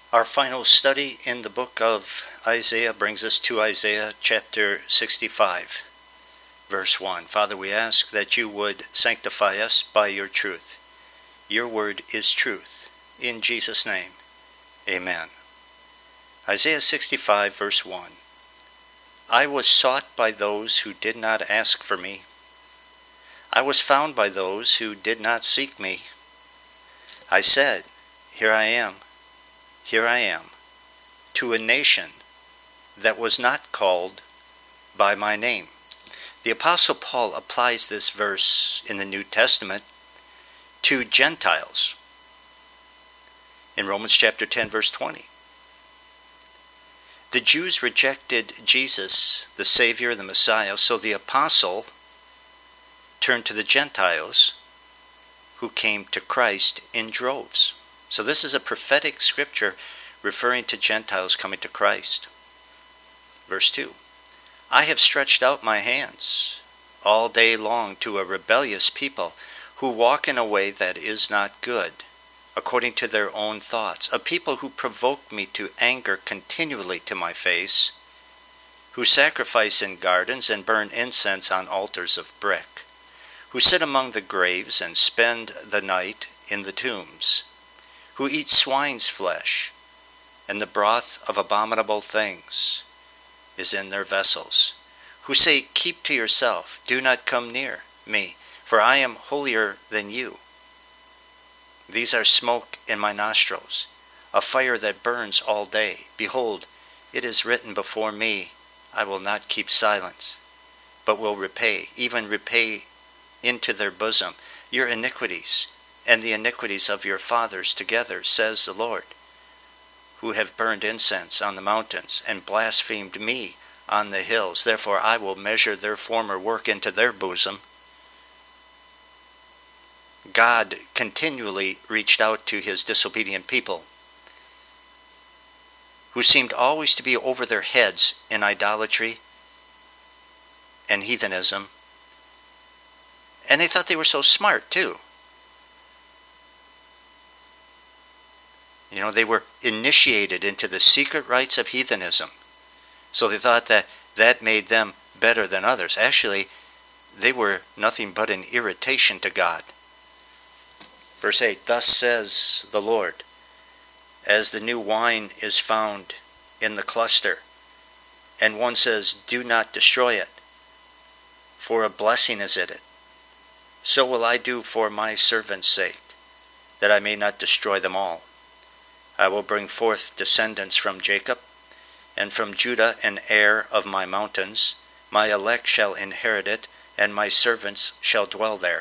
Our final study in the book of Isaiah brings us to Isaiah chapter 65, verse 1. Father, we ask that you would sanctify us by your truth. Your word is truth. In Jesus' name, amen. Isaiah 65, verse 1. I was sought by those who did not ask for me. I was found by those who did not seek me. I said, Here I am, to a nation that was not called by my name. The Apostle Paul applies this verse in the New Testament to Gentiles in Romans chapter 10, verse 20. The Jews rejected Jesus, the Savior, the Messiah, so the apostle turned to the Gentiles who came to Christ in droves. So this is a prophetic scripture referring to Gentiles coming to Christ. Verse 2. I have stretched out my hands all day long to a rebellious people who walk in a way that is not good, according to their own thoughts, a people who provoke me to anger continually to my face, who sacrifice in gardens and burn incense on altars of brick, who sit among the graves and spend the night in the tombs, who eat swine's flesh, and the broth of abominable things is in their vessels, who say, Keep to yourself, do not come near me, for I am holier than you. These are smoke in my nostrils, a fire that burns all day. Behold, it is written before me, I will not keep silence, but will repay, even repay into their bosom your iniquities, and the iniquities of your fathers together, says the Lord, who have burned incense on the mountains, and blasphemed me on the hills. Therefore I will measure their former work into their bosom. God continually reached out to his disobedient people, who seemed always to be over their heads in idolatry and heathenism. And they thought they were so smart too. You know, they were initiated into the secret rites of heathenism. So they thought that that made them better than others. Actually, they were nothing but an irritation to God. Verse 8, Thus says the Lord, as the new wine is found in the cluster, and one says, Do not destroy it, for a blessing is in it, so will I do for my servant's sake, that I may not destroy them all. I will bring forth descendants from Jacob, and from Judah an heir of my mountains. My elect shall inherit it, and my servants shall dwell there.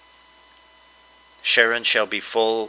Sharon shall be a fold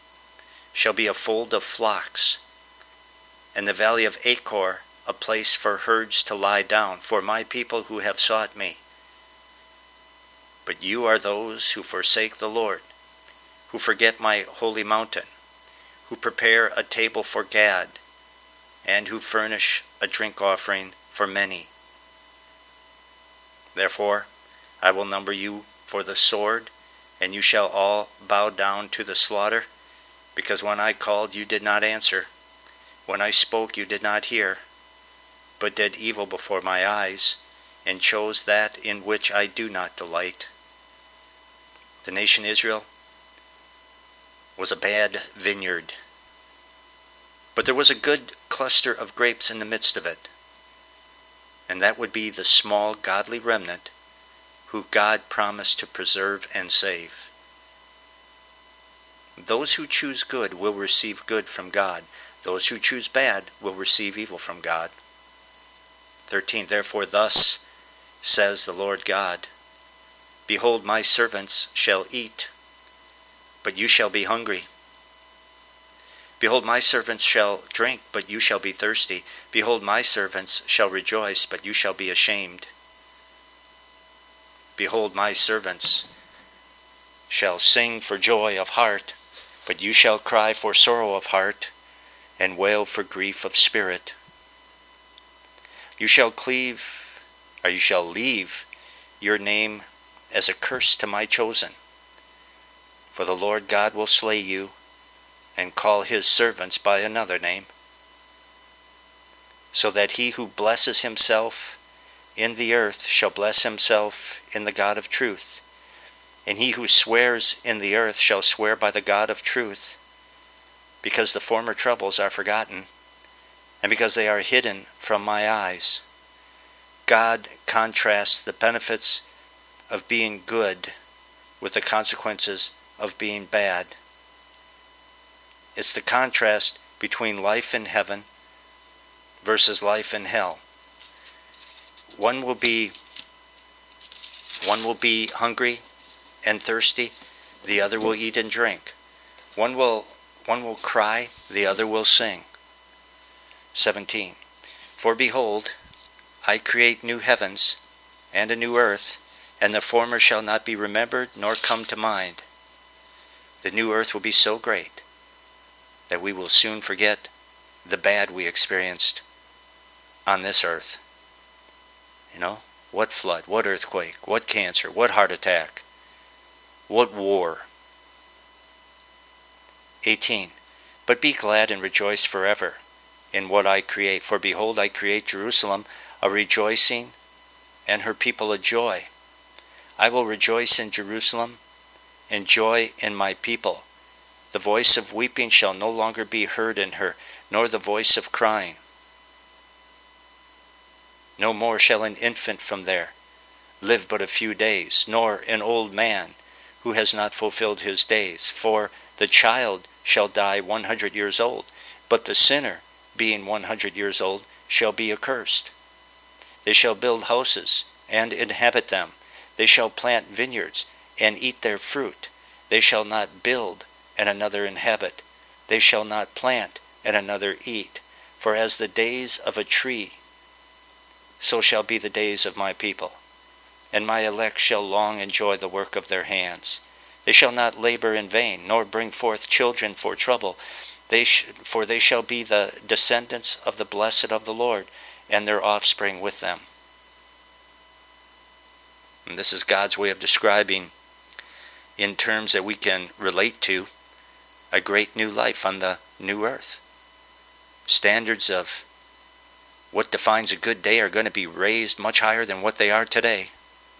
of flocks, and the valley of Achor a place for herds to lie down, for my people who have sought me. But you are those who forsake the Lord, who forget my holy mountain, who prepare a table for Gad, and who furnish a drink offering for many. Therefore I will number you for the sword, and you shall all bow down to the slaughter, because when I called you did not answer, when I spoke you did not hear, but did evil before my eyes, and chose that in which I do not delight. The nation Israel was a bad vineyard, but there was a good cluster of grapes in the midst of it, and that would be the small godly remnant who God promised to preserve and save. Those who choose good will receive good from God. Those who choose bad will receive evil from God. 13, Therefore thus says the Lord God, Behold, my servants shall eat, but you shall be hungry. Behold, my servants shall drink, but you shall be thirsty. Behold, my servants shall rejoice, but you shall be ashamed. Behold, my servants shall sing for joy of heart, but you shall cry for sorrow of heart, and wail for grief of spirit. You shall leave your name as a curse to my chosen. For the Lord God will slay you, and call his servants by another name, so that he who blesses himself in the earth shall bless himself in the God of truth, and he who swears in the earth shall swear by the God of truth, because the former troubles are forgotten, and because they are hidden from my eyes. God contrasts the benefits of being good with the consequences of being bad. It's the contrast between life in heaven versus life in hell. One will be hungry and thirsty, the other will eat and drink. One will cry, the other will sing. 17. For behold, I create new heavens and a new earth, and the former shall not be remembered nor come to mind. The new earth will be so great that we will soon forget the bad we experienced on this earth. What flood, what earthquake, what cancer, what heart attack, what war. 18. But be glad and rejoice forever in what I create. For behold, I create Jerusalem a rejoicing, and her people a joy. I will rejoice in Jerusalem, and joy in my people. The voice of weeping shall no longer be heard in her, nor the voice of crying. No more shall an infant from there live but a few days, nor an old man who has not fulfilled his days. For the child shall die 100 years old, but the sinner, being 100 years old, shall be accursed. They shall build houses and inhabit them. They shall plant vineyards and eat their fruit. They shall not build and another inhabit. They shall not plant and another eat. For as the days of a tree, so shall be the days of my people. And my elect shall long enjoy the work of their hands. They shall not labor in vain, nor bring forth children for trouble. For they shall be the descendants of the blessed of the Lord, and their offspring with them. And this is God's way of describing, in terms that we can relate to, a great new life on the new earth. Standards of what defines a good day are going to be raised much higher than what they are today.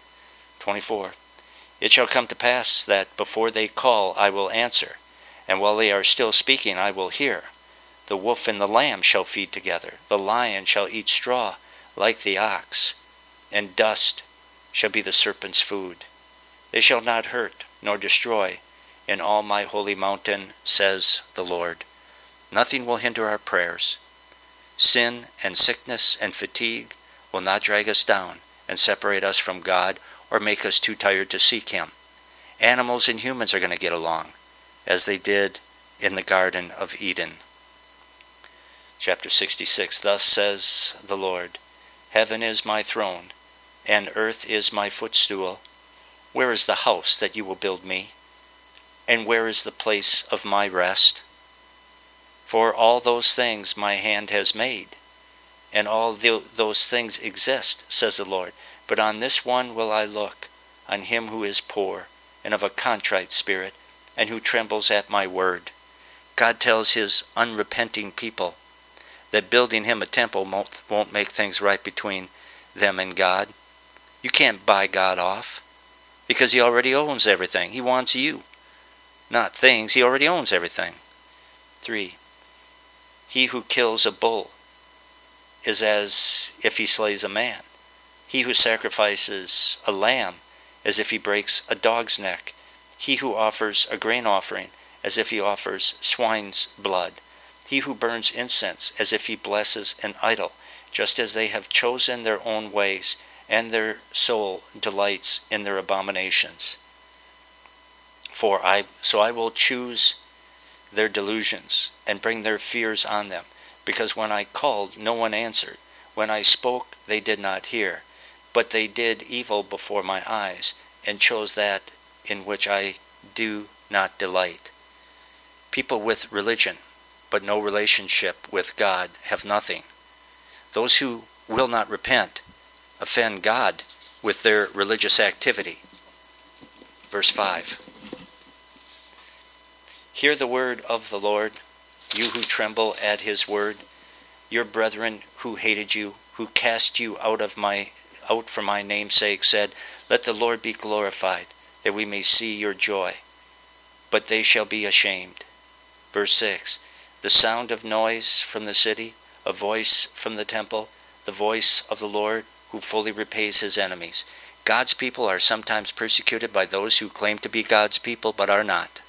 24. It shall come to pass that before they call, I will answer, and while they are still speaking, I will hear. The wolf and the lamb shall feed together. The lion shall eat straw like the ox, and dust shall be the serpent's food. They shall not hurt nor destroy in all my holy mountain, says the Lord. Nothing will hinder our prayers. Sin and sickness and fatigue will not drag us down and separate us from God or make us too tired to seek Him. Animals and humans are going to get along, as they did in the Garden of Eden. Chapter 66. Thus says the Lord, Heaven is my throne, and earth is my footstool. Where is the house that you will build me? And where is the place of my rest? For all those things my hand has made, and all those things exist, says the Lord. But on this one will I look, on him who is poor, and of a contrite spirit, and who trembles at my word. God tells his unrepenting people that building him a temple won't make things right between them and God. You can't buy God off, because he already owns everything. He wants you, not things. He already owns everything. 3. He who kills a bull is as if he slays a man. He who sacrifices a lamb as if he breaks a dog's neck. He who offers a grain offering as if he offers swine's blood. He who burns incense as if he blesses an idol, just as they have chosen their own ways, and their soul delights in their abominations. So I will choose their delusions and bring their fears on them, because when I called, no one answered. When I spoke, they did not hear. But they did evil before my eyes, and chose that in which I do not delight. People with religion, but no relationship with God, have nothing. Those who will not repent offend God with their religious activity. Verse 5. Hear the word of the Lord, you who tremble at his word. Your brethren who hated you, who cast you out for my name's sake, said, Let the Lord be glorified, that we may see your joy. But they shall be ashamed. Verse 6, the sound of noise from the city, a voice from the temple, the voice of the Lord, who fully repays his enemies. God's people are sometimes persecuted by those who claim to be God's people but are not.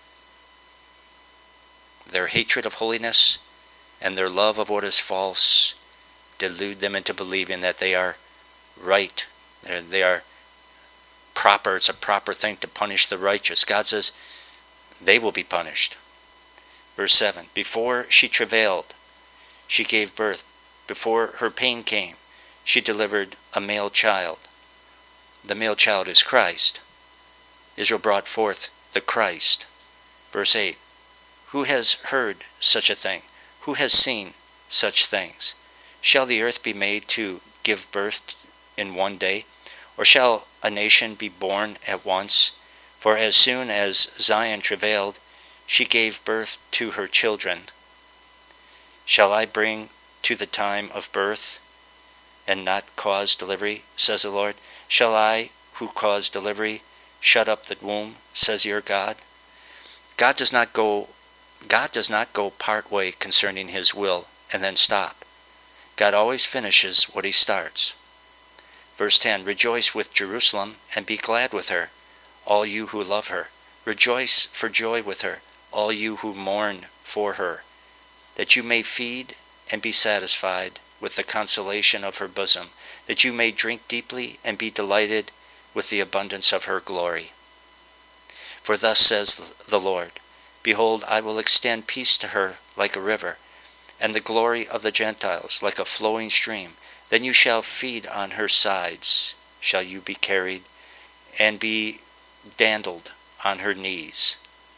Their hatred of holiness and their love of what is false delude them into believing that they are right. They are proper. It's a proper thing to punish the righteous. God says they will be punished. Verse 7, before she travailed, she gave birth. Before her pain came, she delivered a male child. The male child is Christ. Israel brought forth the Christ. Verse 8, who has heard such a thing? Who has seen such things? Shall the earth be made to give birth in one day? Or shall a nation be born at once? For as soon as Zion travailed, she gave birth to her children. Shall I bring to the time of birth and not cause delivery, says the Lord? Shall I, who cause delivery, shut up the womb, says your God? God does not go part way concerning his will and then stop. God always finishes what he starts. Verse 10, rejoice with Jerusalem and be glad with her, all you who love her. Rejoice for joy with her, all you who mourn for her, that you may feed and be satisfied with the consolation of her bosom, that you may drink deeply and be delighted with the abundance of her glory. For thus says the Lord, behold, I will extend peace to her like a river, and the glory of the Gentiles like a flowing stream. Then you shall feed on her sides, shall you be carried, and be dandled on her knees.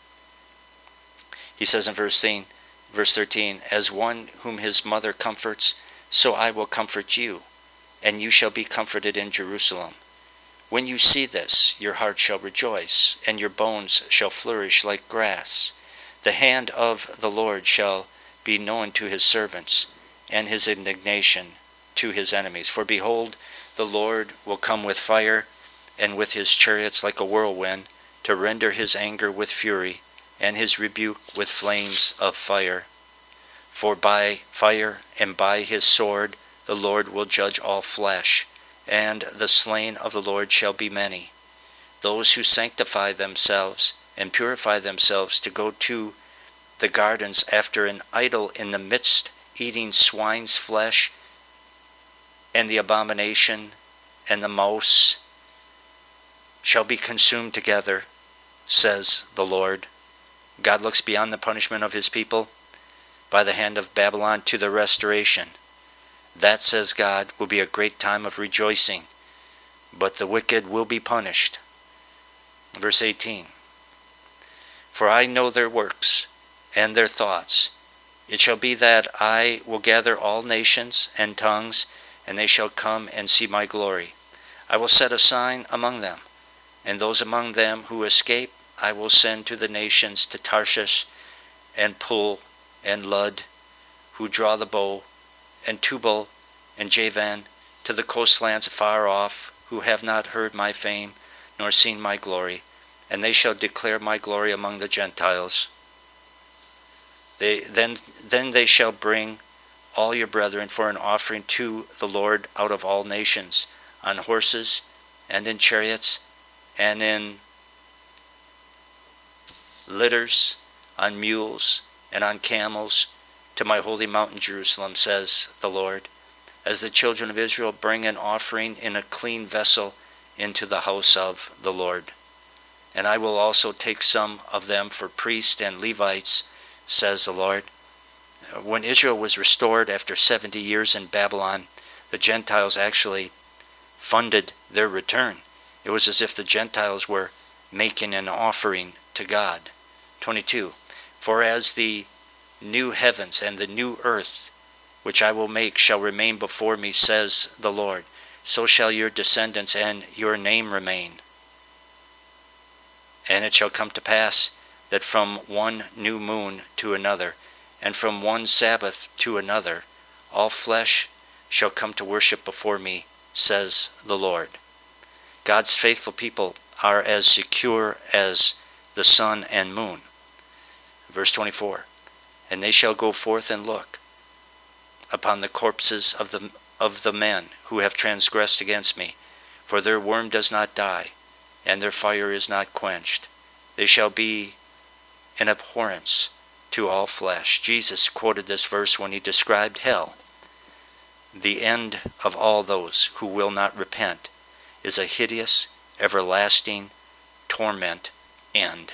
He says in verse 13, as one whom his mother comforts, so I will comfort you, and you shall be comforted in Jerusalem. When you see this, your heart shall rejoice, and your bones shall flourish like grass. The hand of the Lord shall be known to his servants, and his indignation to his enemies. For behold, the Lord will come with fire, and with his chariots like a whirlwind, to render his anger with fury, and his rebuke with flames of fire. For by fire and by his sword the Lord will judge all flesh, and the slain of the Lord shall be many. Those who sanctify themselves and purify themselves to go to the gardens after an idol in the midst, eating swine's flesh, and the abomination and the mouse, shall be consumed together, says the Lord. God looks beyond the punishment of his people by the hand of Babylon to the restoration. That, says God, will be a great time of rejoicing, but the wicked will be punished. Verse 18, for I know their works and their thoughts. It shall be that I will gather all nations and tongues, and they shall come and see my glory. I will set a sign among them, and those among them who escape I will send to the nations, to Tarshish and Pul and Lud, who draw the bow, and Tubal and Javan, to the coastlands afar off, who have not heard my fame, nor seen my glory, and they shall declare my glory among the Gentiles. Then they shall bring all your brethren for an offering to the Lord out of all nations, on horses and in chariots and in litters, on mules and on camels, to my holy mountain Jerusalem, says the Lord, as the children of Israel bring an offering in a clean vessel into the house of the Lord. And I will also take some of them for priests and Levites, says the Lord. When Israel was restored after 70 years in Babylon, the Gentiles actually funded their return. It was as if the Gentiles were making an offering to God. 22, for as the new heavens and the new earth, which I will make, shall remain before me, says the Lord, so shall your descendants and your name remain. And it shall come to pass, that from one new moon to another, and from one Sabbath to another, all flesh shall come to worship before me, says the Lord. God's faithful people are as secure as the sun and moon. Verse 24, and they shall go forth and look upon the corpses of the men who have transgressed against me, for their worm does not die, and their fire is not quenched. They shall be an abhorrence to all flesh. Jesus quoted this verse when he described hell. The end of all those who will not repent is a hideous, everlasting torment end.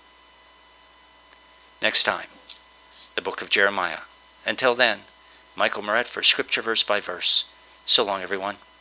Next time, the book of Jeremiah. Until then, Michael Moret for Scripture Verse by Verse. So long, everyone.